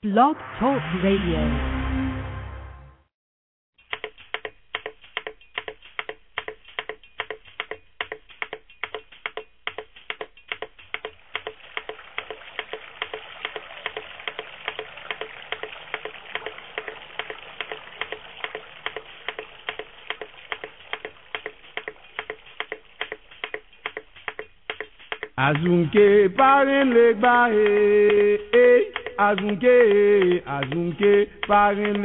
Blog Talk Radio. Azunke parin legba azunke parin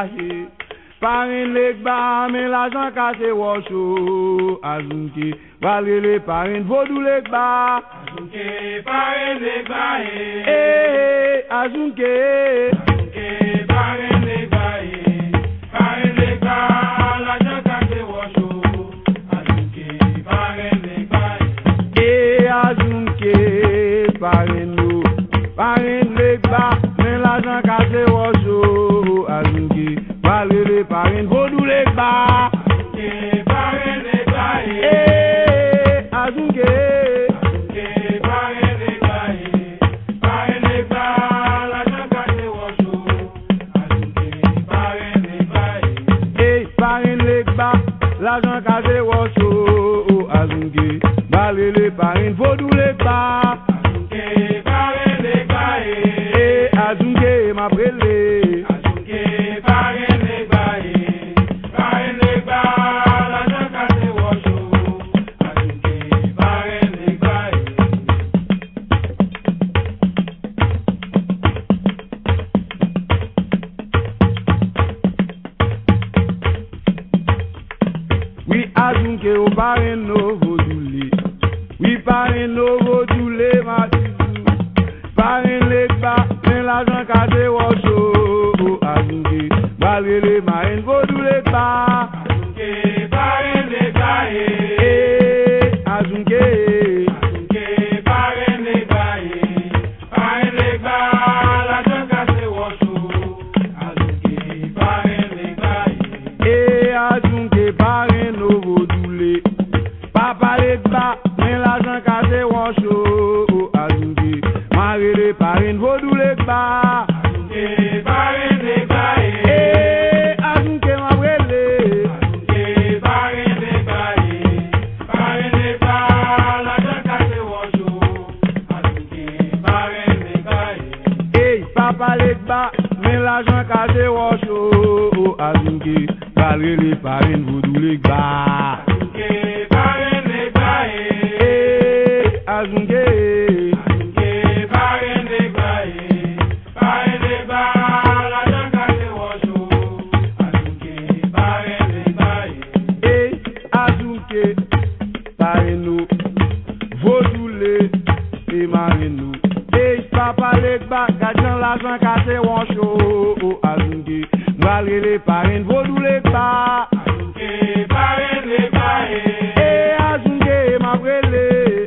legba mais l'argent cassé washo azunke valele parin vodou legba azunke parin legba azunke parin legba l'argent cassé washo azunke parin legba azunke parin legba mais l'argent cassé washo azunke valele parin vodou legba azunke parin legba azunke parin legba l'argent cassé washo azunke parin legba parin legba l'argent cassé washo azunke valele parin vodou legba azunke parin legba azunke ma prele azunke parin legba l'argent cassé washo azunke parin legba oui azunke o parin no oui, parin no vodule matizu parin legba mais l'argent cassé washo azunke valele marin vodou legba azunke parin legba azunke parin legba l'argent cassé washo azunke parin legba azunke parin no vodule papa legba l'argent cassé washo azunke marele parin vodou legba azunke parin legba azunke mabrele azunke parin legba l'argent cassé washo azunke parin legba papa legba mais l'argent cassé washo azunke marele parin vodou legba azunke parin legba azunke parin legba l'argent cassé washo azunke parin legba azunke parin no vodule marin no papa legba gajan l'argent cassé washo azunke valele parin vodou legba azunke parin legba azunke mabrele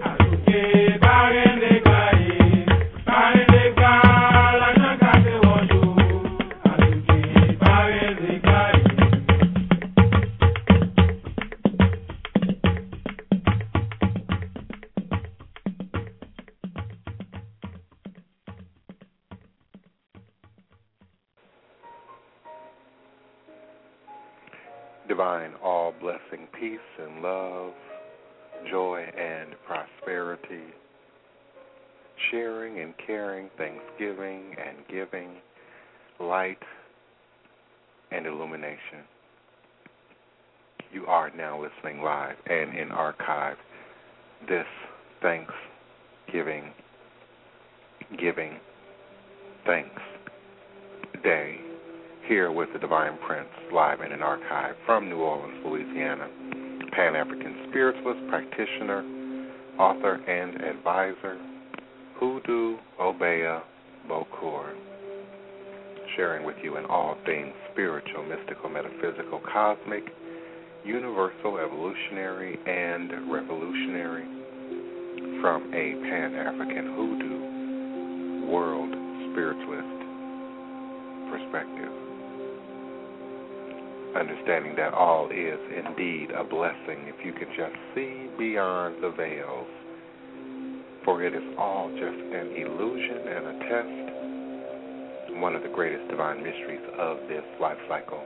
Divine all blessing, peace and love, joy and prosperity, sharing and caring, thanksgiving and giving, light and illumination. You are now listening live and in archive this Thanksgiving, giving thanks day here with the Divine Prince, live and in archive from New Orleans, Louisiana, Pan-African spiritualist, practitioner, author, and advisor, Hoodoo Obeah Bokur, sharing with you in all things spiritual, mystical, metaphysical, cosmic, universal, evolutionary, and revolutionary from a Pan-African Hoodoo world spiritualist perspective. Understanding that all is indeed a blessing if you can just see beyond the veils, for it is all just an illusion and a test one of the greatest divine mysteries of this life cycle.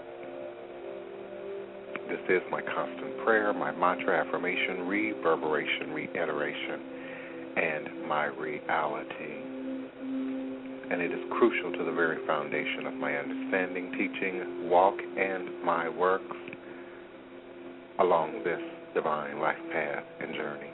This is my constant prayer, my mantra, affirmation, reverberation, reiteration, and my reality. And it is crucial to the very foundation of my understanding, teaching, walk, and my works along this divine life path and journey.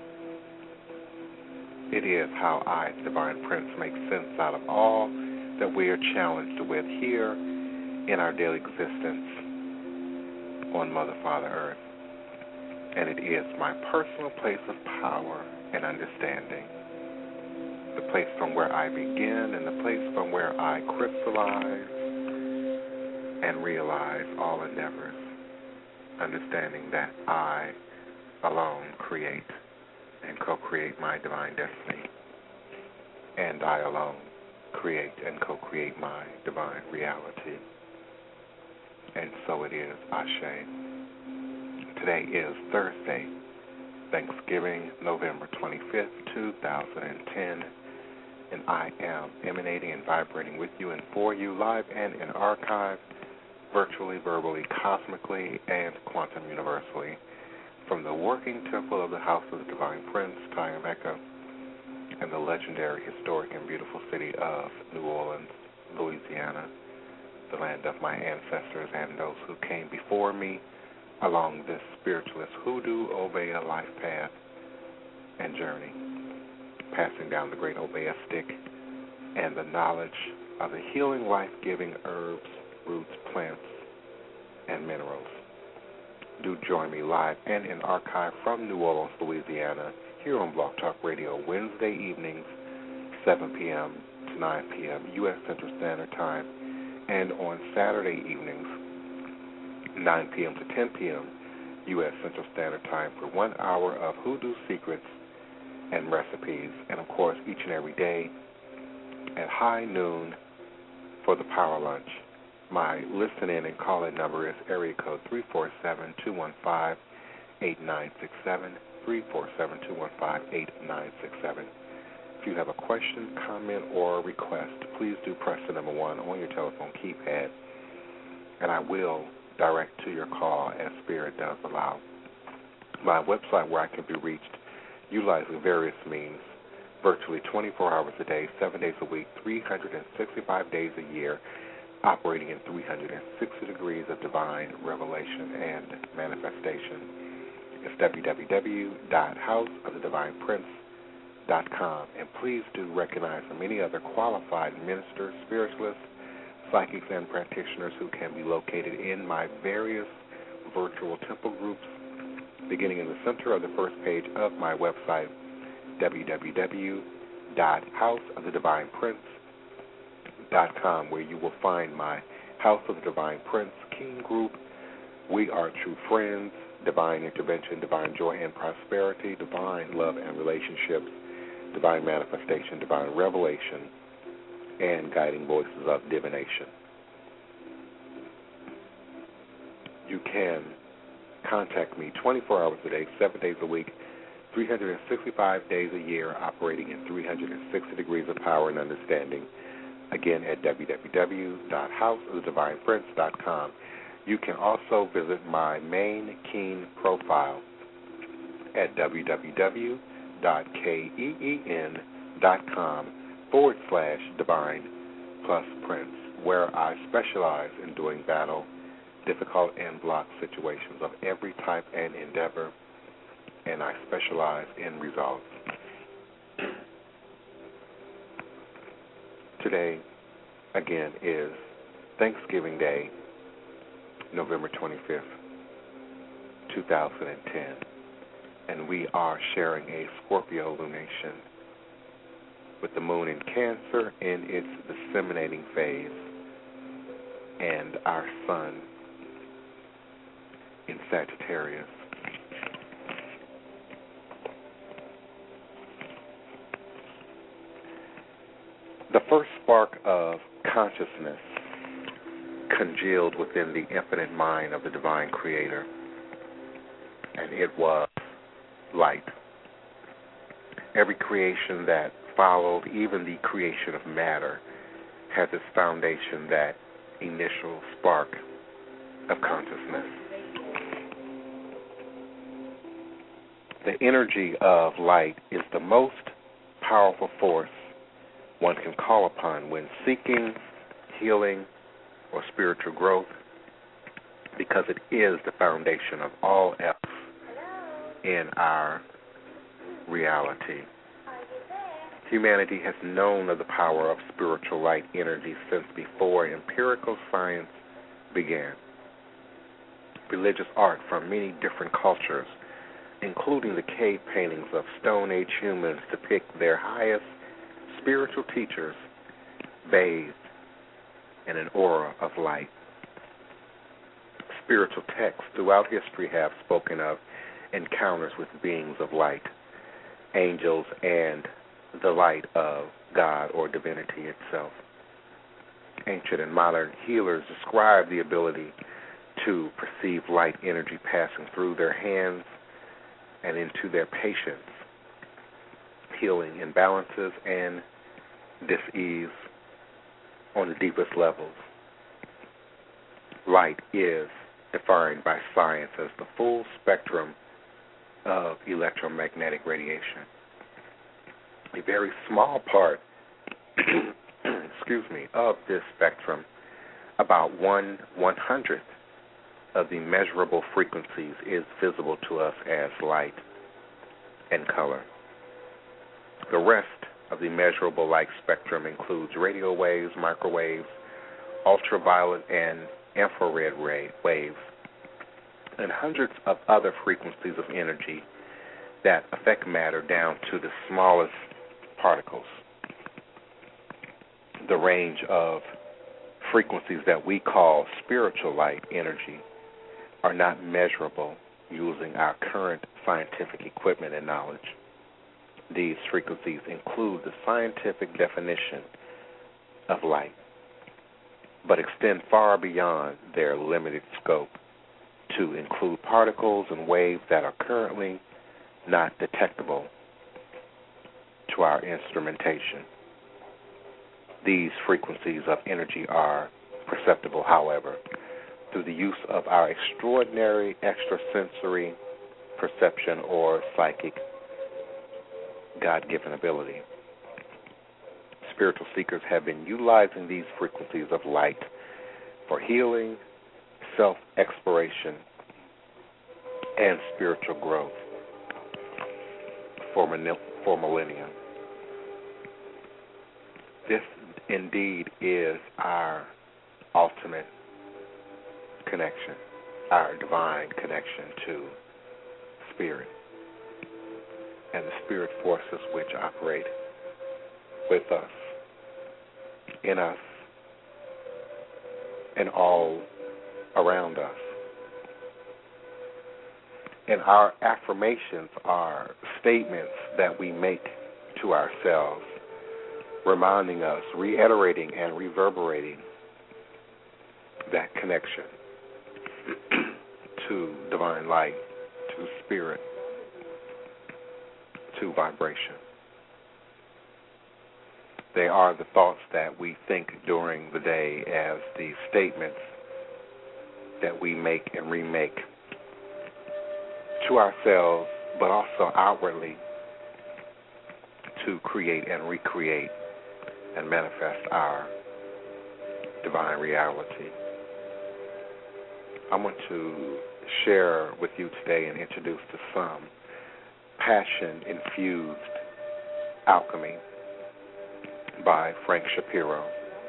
It is how I, the Divine Prince, make sense out of all that we are challenged with here in our daily existence on Mother, Father, Earth. And it is my personal place of power and understanding, the place from where I begin and the place from where I crystallize and realize all endeavors, understanding that I alone create and co-create my divine destiny, and I alone create and co-create my divine reality. And so it is, Ashe. Today is Thursday, Thanksgiving, November 25th, 2010, and I am emanating and vibrating with you and for you, live and in archive, virtually, verbally, cosmically, and quantum universally, from the working temple of the House of the Divine Prince, Tayameka, and the legendary, historic, and beautiful city of New Orleans, Louisiana, the land of my ancestors and those who came before me along this spiritualist hoodoo Obeah life path and journey, passing down the great Obeah stick and the knowledge of the healing, life-giving herbs, roots, plants, and minerals. Do join me live and in archive from New Orleans, Louisiana, here on Blog Talk Radio, Wednesday evenings, 7 p.m. to 9 p.m. U.S. Central Standard Time, and on Saturday evenings, 9 p.m. to 10 p.m. U.S. Central Standard Time for 1 hour of hoodoo secrets and recipes, and of course each and every day at high noon for the power lunch. My listen-in and call-in number is area code 347-215-8967, 347-215-8967. If you have a question, comment, or request, please do press the number 1 on your telephone keypad, and I will direct to your call as Spirit does allow. My website where I can be reached utilizing various means, virtually 24 hours a day, 7 days a week, 365 days a year, operating in 360 degrees of divine revelation and manifestation. It's www.houseofthedivineprince.com. And please do recognize the many other qualified ministers, spiritualists, psychics, and practitioners who can be located in my various virtual temple groups, beginning in the center of the first page of my website, www.houseofthedivineprince.com, where you will find my House of the Divine Prince King Group, We Are True Friends, Divine Intervention, Divine Joy and Prosperity, Divine Love and Relationships, Divine Manifestation, Divine Revelation, and Guiding Voices of Divination. You can contact me 24 hours a day, 7 days a week, 365 days a year, operating in 360 degrees of power and understanding. Again, at www.houseofthedivineprince.com. You can also visit my main Keen profile at www.keen.com/divine+prince, where I specialize in doing battle, difficult, and block situations of every type and endeavor, and I specialize in results. Today, again, is Thanksgiving Day, November 25th, 2010, and we are sharing a Scorpio lunation with the moon in Cancer in its disseminating phase and our sun in Sagittarius. The first spark of consciousness congealed within the infinite mind of the divine creator, and it was light. Every creation that followed, even the creation of matter, has its foundation, that initial spark of consciousness. The energy of light is the most powerful force one can call upon when seeking healing or spiritual growth, because it is the foundation of all else in our reality. Humanity has known of the power of spiritual light energy since before empirical science began. Religious art from many different cultures, including the cave paintings of Stone Age humans, depict their highest spiritual teachers bathed in an aura of light. Spiritual texts throughout history have spoken of encounters with beings of light, angels, and the light of God or divinity itself. Ancient and modern healers describe the ability to perceive light energy passing through their hands and into their patients, healing imbalances and dis-ease on the deepest levels. Light is defined by science as the full spectrum of electromagnetic radiation. A very small part of this spectrum, about 1/100th of the measurable frequencies, is visible to us as light and color. The rest of the measurable light spectrum includes radio waves, microwaves, ultraviolet and infrared waves, and hundreds of other frequencies of energy that affect matter down to the smallest particles. The range of frequencies that we call spiritual light energy are not measurable using our current scientific equipment and knowledge. These frequencies include the scientific definition of light, but extend far beyond their limited scope to include particles and waves that are currently not detectable to our instrumentation. These frequencies of energy are perceptible, however, through the use of our extraordinary extrasensory perception or psychic God-given ability. Spiritual seekers have been utilizing these frequencies of light for healing, self-exploration, and spiritual growth for millennia. This indeed is our ultimate connection, our divine connection to spirit and the spirit forces which operate with us, in us, and all around us. And our affirmations are statements that we make to ourselves, reminding us, reiterating and reverberating that connection to divine light, to spirit, to vibration. They are the thoughts that we think during the day as the statements that we make and remake to ourselves, but also outwardly to create and recreate and manifest our divine reality. I want to share with you today and introduce to some passion-infused alchemy by Frank Shapiro,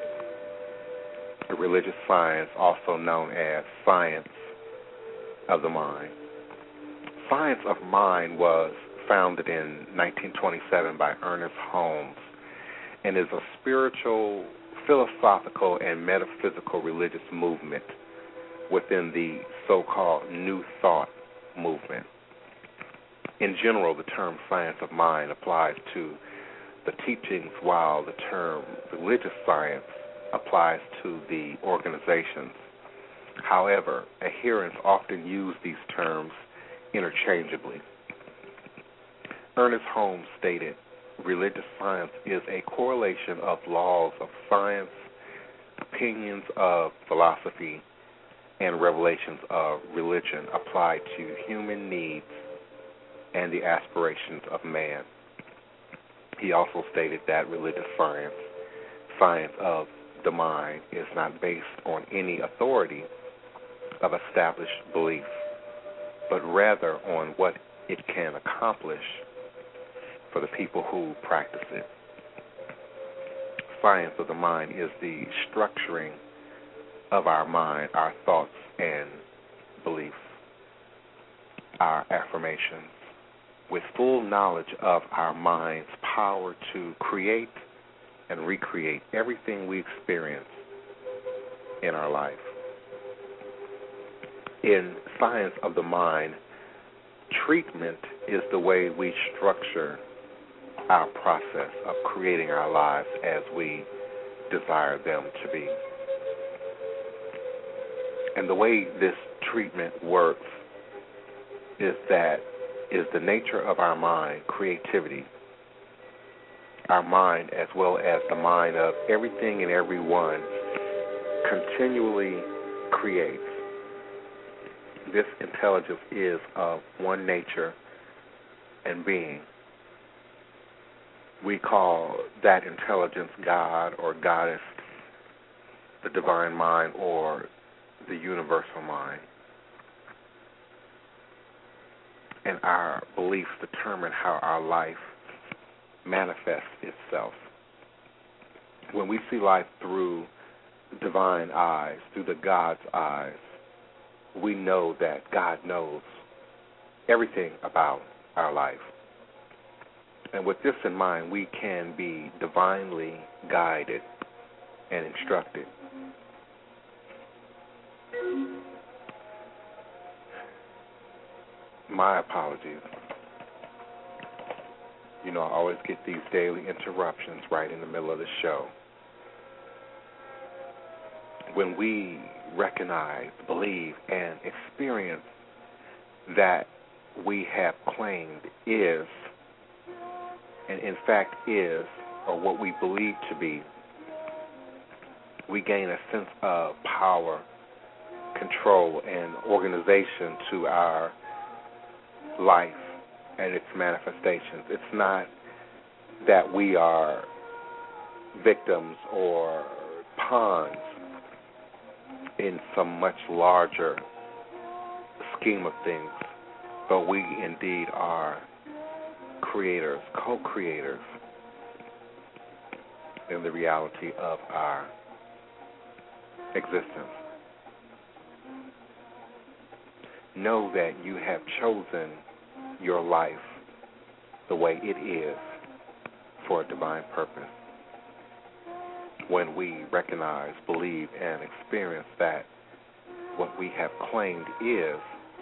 a religious science also known as science of the mind. Science of Mind was founded in 1927 by Ernest Holmes and is a spiritual, philosophical, and metaphysical religious movement within the so-called New Thought movement. In general, the term science of mind applies to the teachings, while the term religious science applies to the organizations. However, adherents often use these terms interchangeably. Ernest Holmes stated, "Religious science is a correlation of laws of science opinions of philosophy and revelations of religion apply to human needs and the aspirations of man. He also stated that religious science of the mind, is not based on any authority of established belief, but rather on what it can accomplish for the people who practice it. Science of the mind is the structuring of our mind, our thoughts and beliefs, our affirmations, with full knowledge of our mind's power to create and recreate everything we experience in our life. In science of the mind, treatment is the way we structure our process of creating our lives as we desire them to be. And the way this treatment works is the nature of our mind, creativity. Our mind, as well as the mind of everything and everyone, continually creates. This intelligence is of one nature and being. We call that intelligence God or Goddess, the divine mind, or the universal mind. And our beliefs determine how our life manifests itself. When we see life through divine eyes, through the God's eyes, we know that God knows everything about our life. And with this in mind, we can be divinely guided and instructed. My apologies. I always get these daily interruptions right in the middle of the show. When we recognize, believe, and experience that we have claimed is, and in fact is, or what we believe to be, we gain a sense of power, control, and organization to our life and its manifestations. It's not that we are victims or pawns in some much larger scheme of things, but we indeed are creators, co-creators in the reality of our existence. Know that you have chosen your life the way it is for a divine purpose. When we recognize, believe, and experience that what we have claimed is,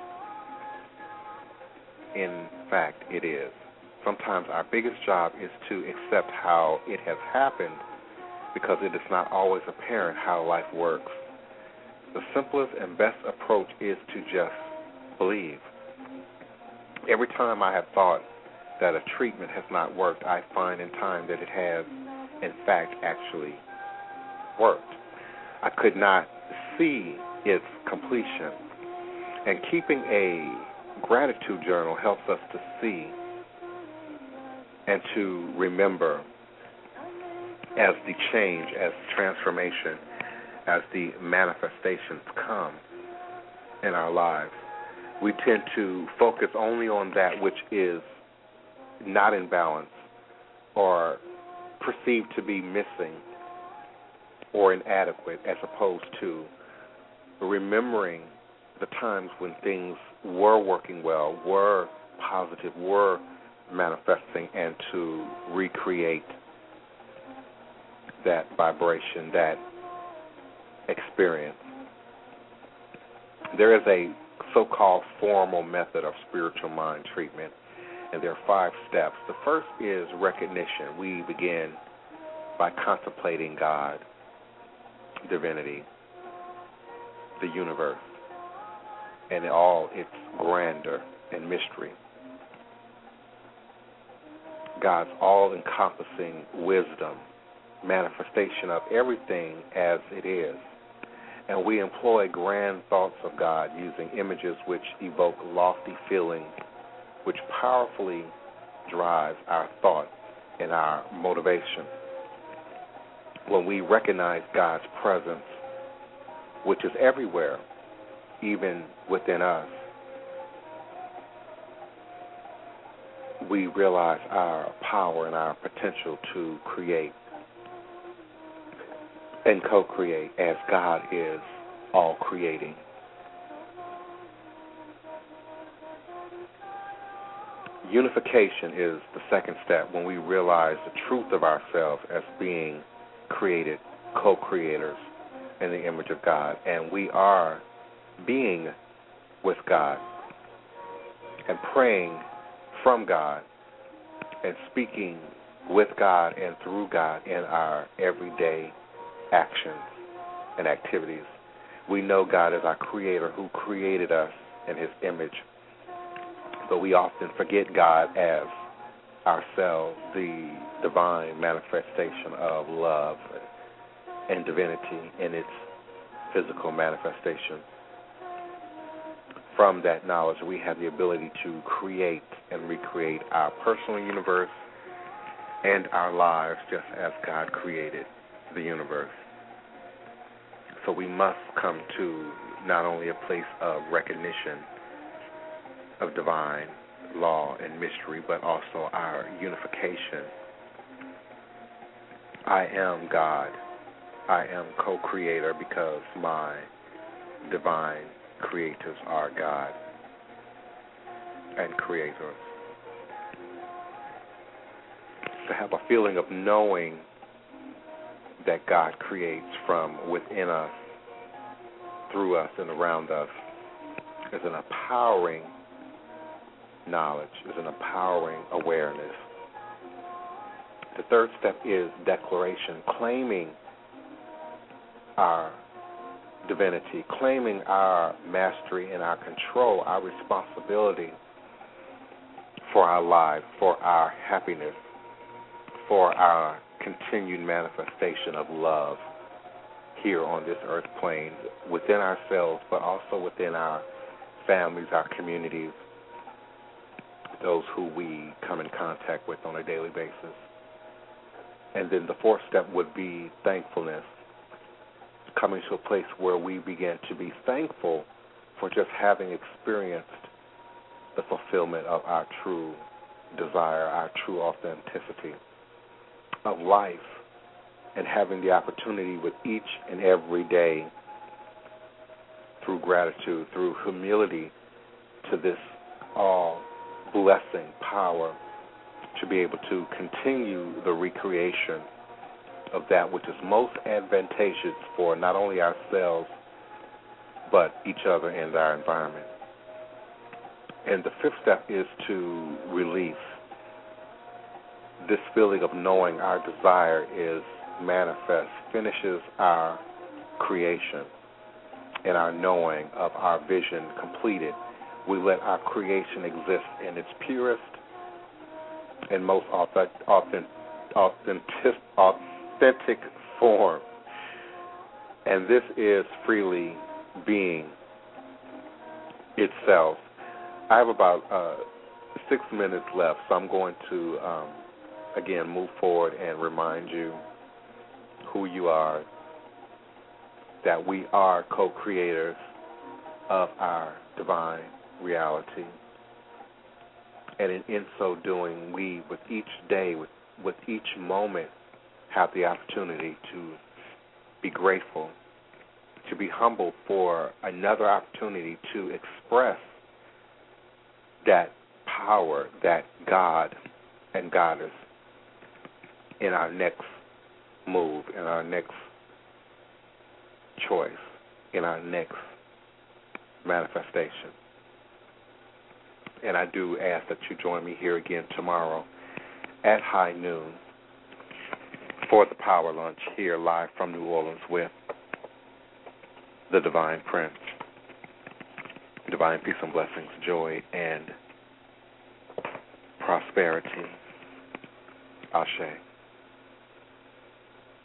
in fact, it is. Sometimes our biggest job is to accept how it has happened because it is not always apparent how life works. The simplest and best approach is to just believe. Every time I have thought that a treatment has not worked, I find in time that it has, in fact, actually worked. I could not see its completion. And keeping a gratitude journal helps us to see and to remember as the change, as transformation, as the manifestations come in our lives. We tend to focus only on that which is not in balance or perceived to be missing or inadequate, as opposed to remembering the times when things were working well, were positive, were manifesting, and to recreate that vibration, that experience. There is a so-called formal method of spiritual mind treatment, and there are 5 steps. The first is recognition. We begin by contemplating God, divinity, the universe, and all its grandeur and mystery. God's all-encompassing wisdom manifestation of everything as it is. And we employ grand thoughts of God using images which evoke lofty feeling, which powerfully drives our thought and our motivation. When we recognize God's presence, which is everywhere, even within us, we realize our power and our potential to create and co-create as God is all creating. Unification is the second step when we realize the truth of ourselves as being created, co-creators in the image of God, and we are being with God and praying from God and speaking with God and through God in our everyday actions and activities. We know God is our creator who created us in his image, but we often forget God as ourselves, the divine manifestation of love and divinity in its physical manifestation. From that knowledge, we have the ability to create and recreate our personal universe and our lives just as God created the universe. So we must come to not only a place of recognition of divine law and mystery, but also our unification. I am God. I am co-creator because my divine creators are God and creators. To have a feeling of knowing that God creates from within us, through us, and around us is an empowering knowledge, is an empowering awareness. The third step is declaration, claiming our divinity, claiming our mastery and our control, our responsibility for our lives, for our happiness, for our continued manifestation of love here on this earth plane, within ourselves, but also within our families, our communities, those who we come in contact with on a daily basis. And then the fourth step would be thankfulness, coming to a place where we begin to be thankful for just having experienced the fulfillment of our true desire, our true authenticity of life, and having the opportunity with each and every day through gratitude, through humility to this all-blessing power to be able to continue the recreation of that which is most advantageous for not only ourselves but each other and our environment. And the fifth step is to release. This feeling of knowing our desire is manifest, finishes our creation, and our knowing of our vision completed. We let our creation exist in its purest and most authentic form. And this is freely being itself. I have about 6 minutes left, so I'm going to, again, move forward and remind you who you are, that we are co-creators of our divine reality. And in so doing, we, with each day, with each moment, have the opportunity to be grateful, to be humble for another opportunity to express that power, that God and Goddess in our next move, in our next choice, in our next manifestation. And I do ask that you join me here again tomorrow at high noon for the Power Lunch here live from New Orleans with the Divine Prince. Divine peace and blessings, joy and prosperity. Ashe.